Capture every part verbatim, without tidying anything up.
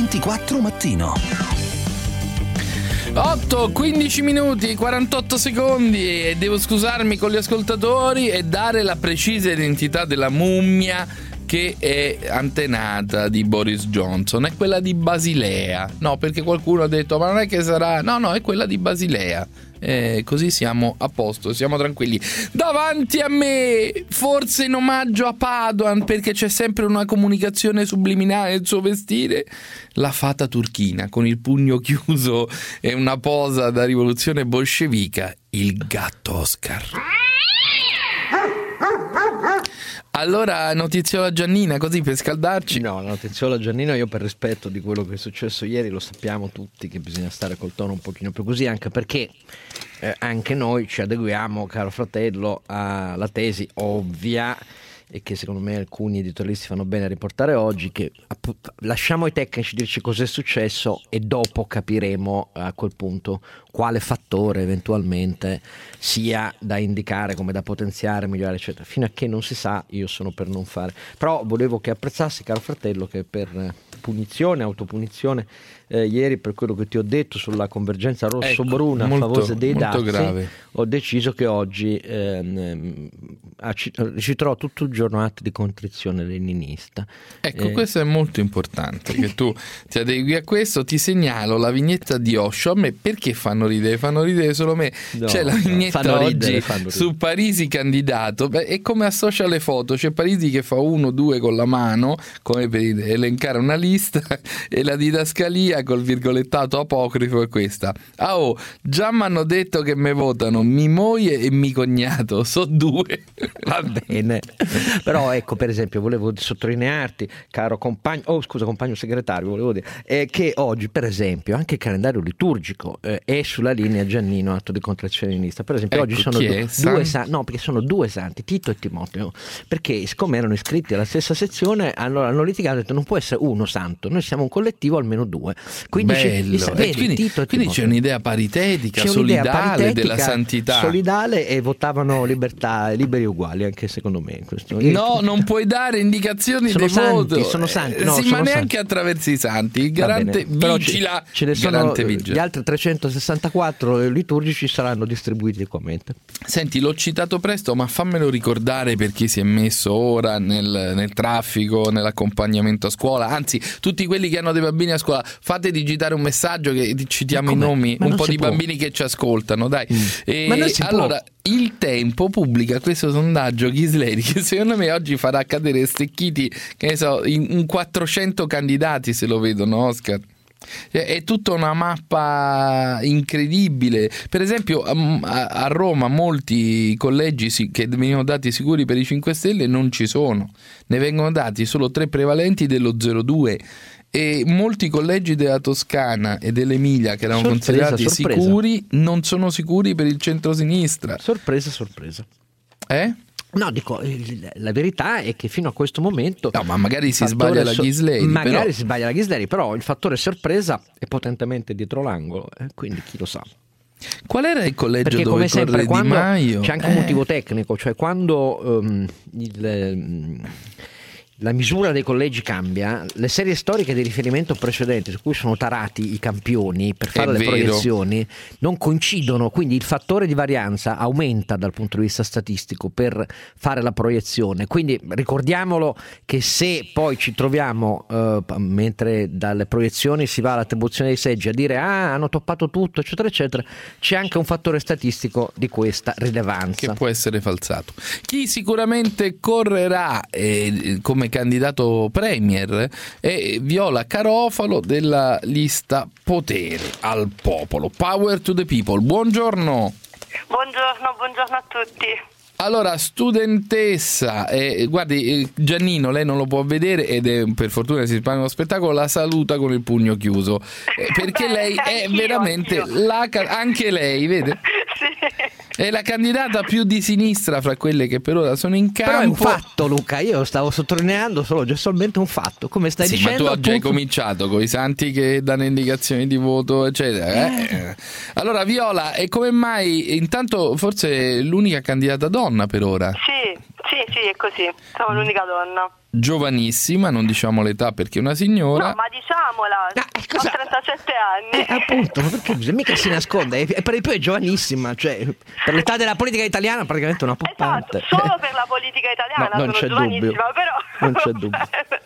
ventiquattro mattino. otto, quindici minuti, quarantotto secondi e devo scusarmi con gli ascoltatori e dare la precisa identità della mummia che è antenata di Boris Johnson. È quella di Basilea. No, perché qualcuno ha detto ma non è che sarà... No, no, è quella di Basilea. Eh, così siamo a posto, siamo tranquilli. Davanti a me, forse in omaggio a Padoan, perché c'è sempre una comunicazione subliminale nel suo vestire, la fata turchina con il pugno chiuso e una posa da rivoluzione bolscevica, il gatto Oscar. Allora, notiziola Giannina, così per scaldarci. No, la notiziola Giannina, io per rispetto di quello che è successo ieri, lo sappiamo tutti che bisogna stare col tono un pochino più così, anche perché eh, anche noi ci adeguiamo, caro fratello, alla tesi ovvia e che secondo me alcuni editorialisti fanno bene a riportare oggi, che appunto, lasciamo ai tecnici dirci cos'è successo e dopo capiremo a quel punto quale fattore eventualmente sia da indicare come da potenziare, migliorare eccetera. Fino a che non si sa io sono per non fare, però volevo che apprezzassi, caro fratello, che per punizione, autopunizione eh, ieri per quello che ti ho detto sulla convergenza rosso-bruna ecco, a favore dei dazi, grave. Ho deciso che oggi ehm, citerò tutto il giorno atti di contrizione leninista. Ecco, eh, questo è molto importante che tu ti adegui a questo. Ti segnalo la vignetta di Osho. A me perché fanno ridere? Fanno ridere solo me. No, c'è la vignetta fanno oggi ridere, fanno ridere. su Parisi candidato. Beh, è come associa le foto. C'è Parisi che fa uno, due con la mano, come per elencare una lista, e la didascalia col virgolettato apocrifo è questa. Ah oh, già mi hanno detto che me votano mi moglie e mi cognato, so due. Va bene, però ecco, per esempio volevo sottolinearti, caro compagno, oh scusa compagno segretario, volevo dire eh, che oggi per esempio anche il calendario liturgico eh, è sulla linea Giannino, atto di contrizione leninista. Per esempio ecco, oggi sono chi du- è? due San... santi, no, perché sono due santi, Tito e Timoteo, perché siccome erano iscritti alla stessa sezione allora hanno litigato e detto non può essere uno santo, noi siamo un collettivo almeno due. Quindi, Bello. Ci, vedi, quindi, Tito e quindi Timoteo. c'è un'idea paritetica, C'è un'idea solidale paritetica, della santità. Solidale, e votavano libertà, liberi e uguali, anche secondo me. Questo. No, non puoi dare indicazioni sono di santi, voto. sono santi, no, sì, sono ma neanche santi. attraverso i santi. Il garante Però vigila. Ce ne sono garante vigila. gli altri trecentosessantaquattro liturgici saranno distribuiti equamente. Senti, l'ho citato presto, ma fammelo ricordare per chi si è messo ora nel, nel traffico, nell'accompagnamento a scuola. Anzi, tutti quelli che hanno dei bambini a scuola, fate digitare un messaggio che citiamo i nomi, Ma un po' si di può. bambini che ci ascoltano, dai. Mm. E Ma non si può. allora, Il Tempo pubblica questo sondaggio Ghisleri che secondo me oggi farà cadere stecchiti, che ne so, in, in quattrocento candidati se lo vedono, Oscar. È tutta una mappa incredibile. Per esempio a, a Roma molti collegi che venivano dati sicuri per i cinque Stelle non ci sono, ne vengono dati solo tre prevalenti dello zero due, e molti collegi della Toscana e dell'Emilia che erano Sorpresa, considerati sorpresa. sicuri non sono sicuri per il centrosinistra. Sorpresa, sorpresa. Eh? No, dico, la verità è che fino a questo momento No, ma magari il si fattore sbaglia la so- Ghisleri, magari però... si sbaglia la Ghisleri, però il fattore sorpresa è potentemente dietro l'angolo, eh, quindi chi lo sa. Qual era il collegio Perché dove come sempre corre Di quando Maio? c'è anche un Eh. motivo tecnico, cioè quando um, il, um, la misura dei collegi cambia, le serie storiche di riferimento precedenti su cui sono tarati i campioni per fare È le vero. proiezioni non coincidono, quindi il fattore di varianza aumenta dal punto di vista statistico per fare la proiezione. Quindi ricordiamolo che se poi ci troviamo eh, mentre dalle proiezioni si va all'attribuzione dei seggi a dire ah hanno toppato tutto eccetera eccetera, c'è anche un fattore statistico di questa rilevanza che può essere falsato. Chi sicuramente correrà eh, come candidato premier è Viola Carofalo della lista Potere al Popolo, Power to the People. Buongiorno. Buongiorno, buongiorno a tutti. Allora, studentessa, eh, guardi, eh, Giannino, lei non lo può vedere ed è per fortuna si spara uno spettacolo, la saluta con il pugno chiuso, eh, perché Beh, lei è anch'io, veramente anch'io. la ca- anche lei, vede? Sì. È la candidata più di sinistra fra quelle che per ora sono in campo. Però è un fatto, Luca, io stavo sottolineando solo gestualmente un fatto, come stai sì, dicendo. ma tu oggi hai appunto- cominciato con i santi che danno indicazioni di voto, eccetera. Eh. Allora, Viola, e come mai? Intanto, forse è l'unica candidata donna per ora. Sì, sì, sì, è così. Sono l'unica donna. Giovanissima, non diciamo l'età perché è una signora. No, ma diciamola, Ah, eh, cosa- ho trentasette anni. Eh, appunto, ma perché bisogna- mica si nasconde, e per di più è giovanissima, cioè per l'età della politica italiana praticamente una poppante. Esatto, solo per la politica italiana No, non sono c'è giovanissima, dubbio. però... Non c'è dubbio.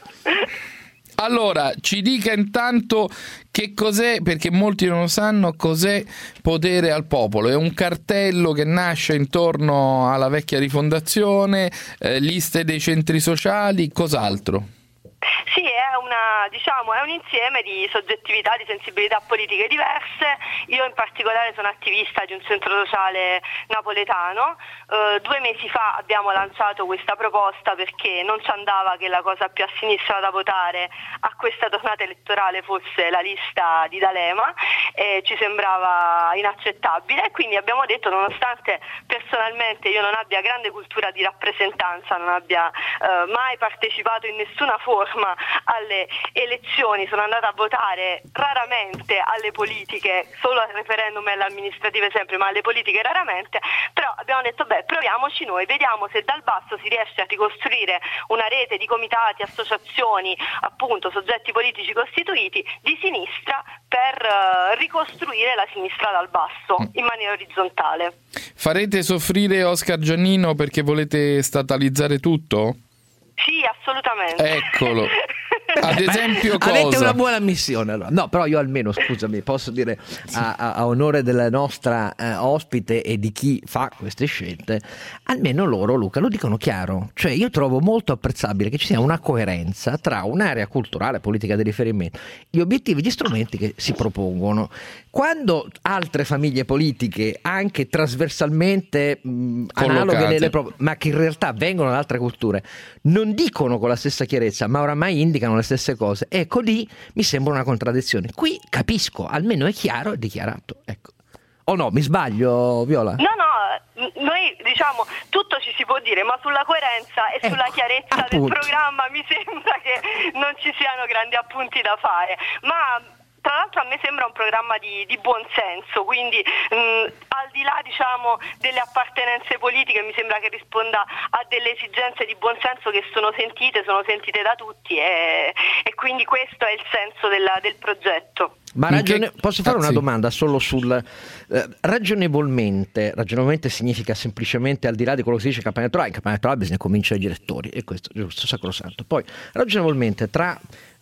Allora, ci dica intanto che cos'è, perché molti non lo sanno, cos'è Potere al Popolo. È un cartello che nasce intorno alla vecchia rifondazione, eh, liste dei centri sociali, cos'altro? Sì, è una, diciamo, è un insieme di soggettività, di sensibilità politiche diverse. Io in particolare sono attivista di un centro sociale napoletano. Eh, due mesi fa abbiamo lanciato questa proposta perché non ci andava che la cosa più a sinistra da votare a questa tornata elettorale fosse la lista di D'Alema, e ci sembrava inaccettabile, e quindi abbiamo detto, nonostante personalmente io non abbia grande cultura di rappresentanza, non abbia eh, mai partecipato in nessuna forma alle elezioni, sono andata a votare raramente alle politiche, solo al referendum e alle amministrative sempre, ma alle politiche raramente, però abbiamo detto beh, proviamoci noi, vediamo se dal basso si riesce a ricostruire una rete di comitati, associazioni, appunto soggetti politici costituiti di sinistra per uh, ricostruire la sinistra dal basso in maniera orizzontale. Farete soffrire Oscar Giannino perché volete statalizzare tutto? Sì, assolutamente. Eccolo. Ad esempio cosa? Avete una buona missione allora. No, però io almeno, scusami, posso dire a, a, a onore della nostra eh, ospite e di chi fa queste scelte, almeno loro, Luca, lo dicono chiaro. Cioè io trovo molto apprezzabile che ci sia una coerenza tra un'area culturale, politica di riferimento, gli obiettivi e gli strumenti che si propongono. Quando altre famiglie politiche, anche trasversalmente mh, analoghe nelle pro- ma che in realtà vengono da altre culture, non dicono con la stessa chiarezza, ma oramai indicano le stesse cose, ecco lì mi sembra una contraddizione. Qui capisco, almeno è chiaro e dichiarato, ecco. O no, mi sbaglio, Viola? No, no, noi diciamo tutto ci si può dire, ma sulla coerenza e Ecco, sulla chiarezza appunto. del programma mi sembra che non ci siano grandi appunti da fare, ma tra l'altro a me sembra un programma di, di buon senso, quindi mh, al di là diciamo delle appartenenze politiche mi sembra che risponda a delle esigenze di buon senso che sono sentite, sono sentite da tutti, e, e quindi questo è il senso della, del progetto. Ma ragione- che- posso fare ah, una sì. domanda solo sul eh, ragionevolmente? Ragionevolmente significa semplicemente, al di là di quello che si dice in campagna elettorale, in campagna elettorale bisogna convincere gli elettori, e questo è giusto, sacrosanto. Poi ragionevolmente tra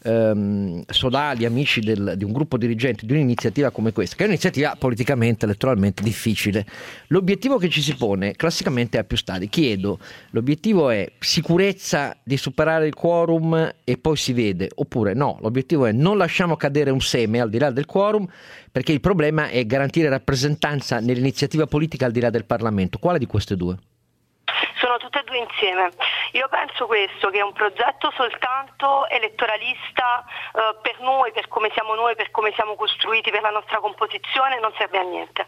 ehm, sodali, amici del- di un gruppo dirigente di un'iniziativa come questa, che è un'iniziativa politicamente, elettoralmente difficile, l'obiettivo che ci si pone classicamente è a più stadi. Chiedo, l'obiettivo è sicurezza di superare il quorum e poi si vede, oppure no, l'obiettivo è non lasciamo cadere un seme al di là del quorum, perché il problema è garantire rappresentanza nell'iniziativa politica al di là del Parlamento. Quale di queste due? Sono tutte e due insieme. Io penso questo, che un progetto soltanto elettoralista eh, per noi, per come siamo noi, per come siamo costruiti, per la nostra composizione non serve a niente.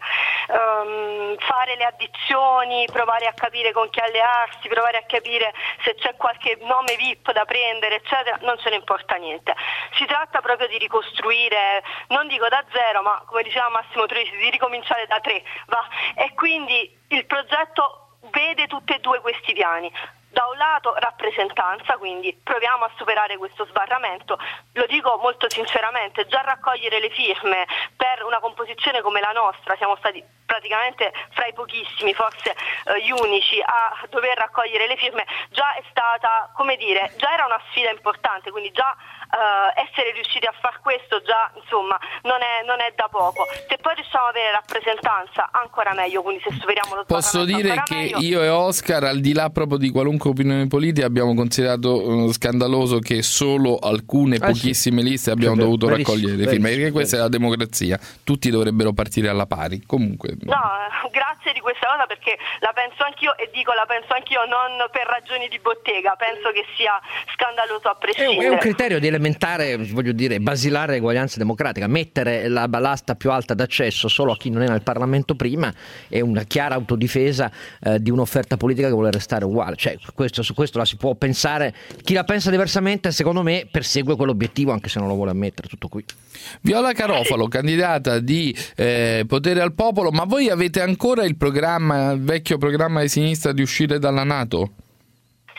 Um, fare le addizioni, provare a capire con chi allearsi, provare a capire se c'è qualche nome V I P da prendere, eccetera, non ce ne importa niente. Si tratta proprio di ricostruire, non dico da zero, ma come diceva Massimo Troisi, di ricominciare da tre, va? E quindi il progetto vede tutti e due questi piani. Da un lato rappresentanza, quindi proviamo a superare questo sbarramento, lo dico molto sinceramente, già raccogliere le firme per una composizione come la nostra, siamo stati praticamente fra i pochissimi, forse eh, gli unici a dover raccogliere le firme, già è stata, come dire, già era una sfida importante, quindi già eh, essere riusciti a far questo già insomma non è, non è da poco. Se poi riusciamo ad avere rappresentanza ancora meglio, quindi se superiamo lo Posso sbarramento dire ancora che meglio. io e Oscar, al di là proprio di qualunque opinione politica, abbiamo considerato eh, scandaloso che solo alcune Ah, pochissime sì. liste abbiamo Sì, dovuto verissimo, raccogliere le firme, perché verissimo, questa è la democrazia, tutti dovrebbero partire alla pari. Comunque No, eh, grazie di questa cosa, perché la penso anch'io, e dico la penso anch'io non per ragioni di bottega, penso che sia scandaloso a È un, prescindere. è un criterio di elementare, voglio dire, basilare eguaglianza democratica. Mettere la balasta più alta d'accesso solo a chi non era nel Parlamento prima è una chiara autodifesa eh, di un'offerta politica che vuole restare uguale. Cioè, questo, su questo la si può pensare. Chi la pensa diversamente, secondo me, persegue quell'obiettivo, anche se non lo vuole ammettere. Tutto qui. Viola Carofalo, candidata di eh, Potere al Popolo, ma voi avete ancora il programma, il vecchio programma di sinistra di uscire dalla NATO?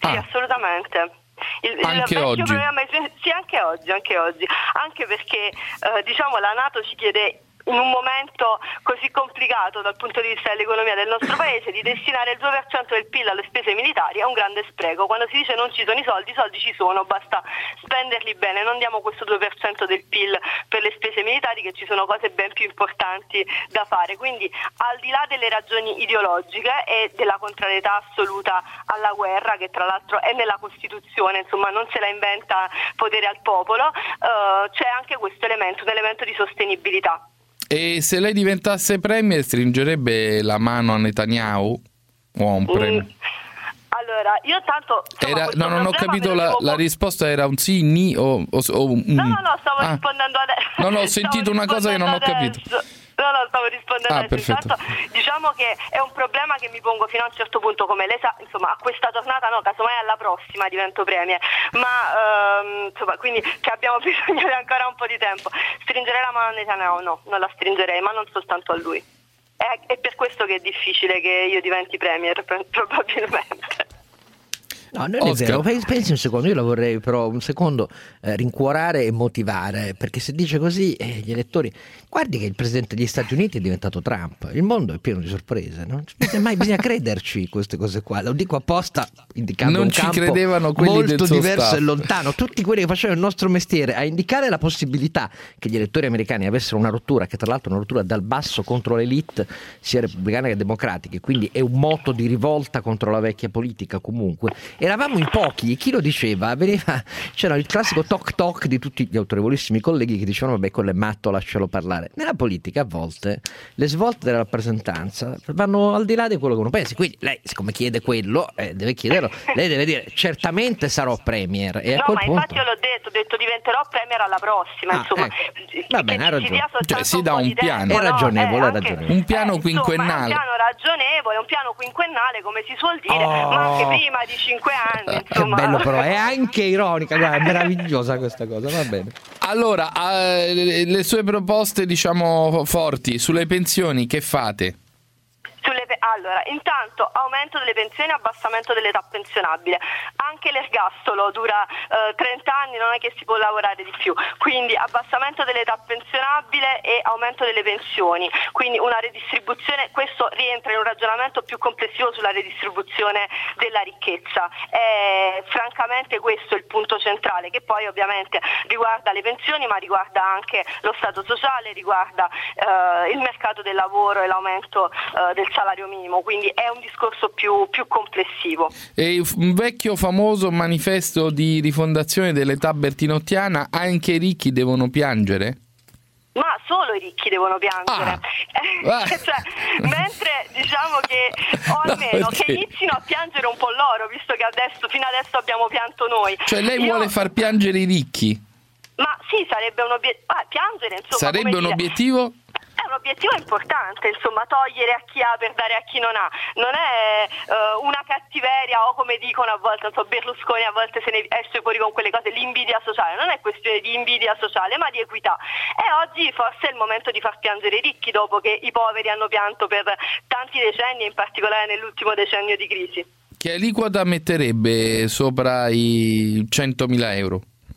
Sì, Ah. assolutamente. Il, il Anche vecchio oggi? programma, sì, anche oggi, anche oggi, anche perché eh, diciamo la NATO ci chiede in un momento così complicato dal punto di vista dell'economia del nostro paese di destinare il due per cento del P I L alle spese militari è un grande spreco. Quando si dice non ci sono i soldi, i soldi ci sono, basta spenderli bene, non diamo questo due per cento del P I L per le spese militari, che ci sono cose ben più importanti da fare. Quindi al di là delle ragioni ideologiche e della contrarietà assoluta alla guerra, che tra l'altro è nella Costituzione, insomma non se la inventa potere al popolo, eh, c'è anche questo elemento, un elemento di sostenibilità. E se lei diventasse premier stringerebbe la mano a Netanyahu? O a un premier? Mm. Allora, io tanto... insomma, Era, questo no, non ho problema capito, me lo la, devo- la risposta era un sì, ni o, o, o un... No, no, no, stavo Ah. rispondendo adesso. No, no, ho Stavo sentito una cosa che non ho rispondendo capito. adesso. No, no, stavo rispondendo Ah, adesso. perfetto. Intanto, diciamo che è un problema che mi pongo fino a un certo punto, come lei sa, insomma, a questa tornata no, casomai alla prossima divento premier, ma ehm, insomma, quindi che abbiamo bisogno di ancora un po' di tempo. Stringerei la mano a Netanyahu? No, non la stringerei, ma non soltanto a lui. È, è per questo che è difficile che io diventi premier, probabilmente. No, non è Oscar. vero, Pens- pensi un secondo, io la vorrei però un secondo eh, rincuorare e motivare, perché se dice così eh, gli elettori, guardi che il presidente degli Stati Uniti è diventato Trump, il mondo è pieno di sorprese, no? Cioè, mai bisogna crederci queste cose qua, lo dico apposta indicando Non un ci campo credevano quelli molto del suo diverso staff. e lontano, tutti quelli che facevano il nostro mestiere a indicare la possibilità che gli elettori americani avessero una rottura, che tra l'altro è una rottura dal basso contro l'elite sia repubblicana che democratica, quindi è un moto di rivolta contro la vecchia politica. Comunque eravamo in pochi, e chi lo diceva? Veniva, c'era il classico toc toc di tutti gli autorevolissimi colleghi che dicevano vabbè, quello è matto, lascialo parlare. Nella politica a volte le svolte della rappresentanza vanno al di là di quello che uno pensi, quindi lei siccome chiede quello eh, deve chiederlo, lei deve dire certamente sarò premier e a No, quel ma punto... infatti io l'ho detto, ho detto diventerò premier alla prossima, Ah, insomma. ecco. Va Che bene, ci ha sia ragione. soltanto Cioè, si dà po' un di tempo, piano. È ragionevole, Eh, è anche- ragionevole. Un piano eh, insomma, quinquennale. un piano ragionevole, un piano quinquennale, come si suol dire, Oh. ma anche prima di cinque anni, Che insomma. bello, però è anche ironica, guarda, è meravigliosa questa cosa, va bene. Allora, eh, le sue proposte, diciamo, forti sulle pensioni, che fate? Sulle pe- allora, intanto aumento delle pensioni e abbassamento dell'età pensionabile. Anche l'ergastolo dura eh, trenta anni, non è che si può lavorare di più. Quindi abbassamento dell'età pensionabile e aumento delle pensioni. Quindi una redistribuzione, questo rientra in un ragionamento più complessivo sulla redistribuzione della ricchezza. È, francamente questo è il punto centrale, che poi ovviamente riguarda le pensioni, ma riguarda anche lo Stato sociale, riguarda eh, il mercato del lavoro e l'aumento eh, del salario minimo, quindi è un discorso più, più complessivo. E un vecchio famoso manifesto di rifondazione dell'età bertinottiana, anche i ricchi devono piangere? Ma solo i ricchi devono piangere. Ah. Cioè, mentre diciamo che, o No, almeno perché? che inizino a piangere un po' loro, visto che adesso, fino adesso abbiamo pianto noi. Cioè lei Io- vuole far piangere i ricchi? Ma sì, sarebbe un obiettivo. Ah, piangere, insomma. Sarebbe come un dire, obiettivo? È un obiettivo importante, insomma, togliere a chi ha per dare a chi non ha. Non è eh, una cattiveria o, come dicono a volte, non so, Berlusconi a volte se ne esce fuori con quelle cose, l'invidia sociale. Non è questione di invidia sociale, ma di equità. E oggi forse è il momento di far piangere i ricchi, dopo che i poveri hanno pianto per tanti decenni, in particolare nell'ultimo decennio di crisi. Che aliquota metterebbe sopra i centomila euro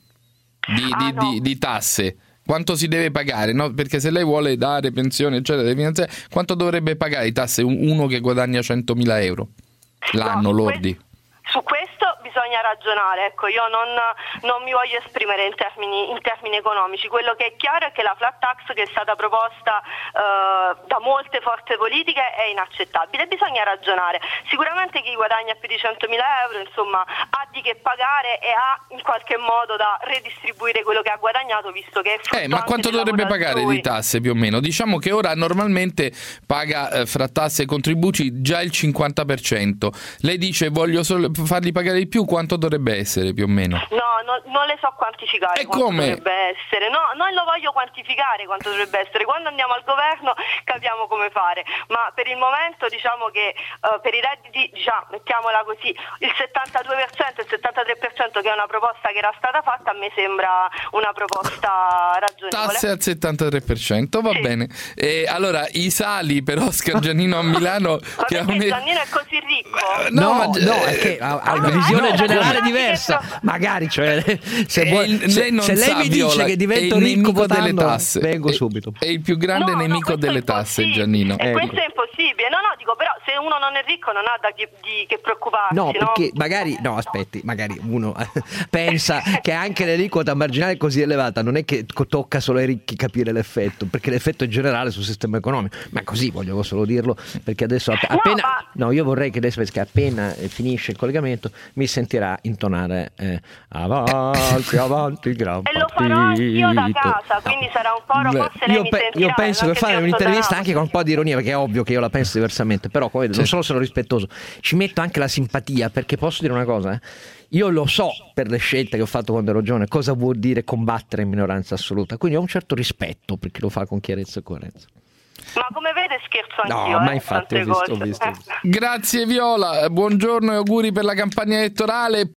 di, Ah, di, no. di, di tasse? Quanto si deve pagare? No? Perché se lei vuole dare pensioni, eccetera, deve finanziare, quanto dovrebbe pagare di tasse un- uno che guadagna centomila euro l'anno No, su lordi? que- Su questo bisogna ragionare, ecco, io non, non mi voglio esprimere in termini, in termini economici. Quello che è chiaro è che la flat tax che è stata proposta eh, da molte forze politiche è inaccettabile, bisogna ragionare. Sicuramente chi guadagna più di centomila euro, insomma, ha di che pagare e ha in qualche modo da redistribuire quello che ha guadagnato, visto che è frutto Eh, ma anche quanto del dovrebbe lavoro pagare altrui. di tasse più o meno? Diciamo che ora normalmente paga eh, fra tasse e contributi già il cinquanta per cento. Lei dice voglio solo farli pagare di più, quanto dovrebbe essere più o meno? No, no, non le so quantificare. E quanto come? dovrebbe essere. No, non lo voglio quantificare quanto dovrebbe essere. Quando andiamo al governo capiamo come fare. Ma per il momento diciamo che uh, per i redditi, diciamo, mettiamola così, il settantadue per cento e il settantatré per cento che è una proposta che era stata fatta, a me sembra una proposta ragionevole. Tasse al settantatré per cento, va Sì. bene. E allora i sali per Oscar Giannino a Milano. Ma che perché ha un... Giannino è così ricco? No, ma- no, è che ha, ha una Ah, visione no, generale come? diversa. Magari, cioè, se, È vuoi, il- se- lei non se lei sa, mi Viola, dice che è divento il ricco nemico delle votando, tasse. vengo È- subito. È il più grande No, no, nemico questo è delle tasse, impossibile. Giannino. E Ecco. questo è impossibile. No, no, dico, però se uno non è ricco non ha da chi, di che preoccuparsi. No, No, perché magari, no, aspetti, magari uno pensa che anche l'aliquota marginale così elevata non è che co- tocca solo ai ricchi capire l'effetto, perché l'effetto è generale sul sistema economico. Ma così voglio solo dirlo, perché adesso app- No, appena, ma- no, io vorrei che adesso, perché appena eh, finisce il collegamento, mi sentirà intonare eh, avanti, avanti, il gran E lo farò anch'io da partito. casa, quindi sarà un po', Beh, forse lei Io, mi pe- sentirà. io penso non che che fare mi un'intervista ascolterà. anche con un po' di ironia, perché è ovvio che io la penso diversamente, però come non solo sono rispettoso, ci metto anche la simpatia, perché posso dire una cosa, eh? Io lo so per le scelte che ho fatto quando ero giovane cosa vuol dire combattere in minoranza assoluta, quindi ho un certo rispetto per chi lo fa con chiarezza e coerenza. Ma come vede scherzo No, anch'io, ma eh, infatti tante ho visto, ho cose. visto, ho visto. Grazie Viola, buongiorno e auguri per la campagna elettorale.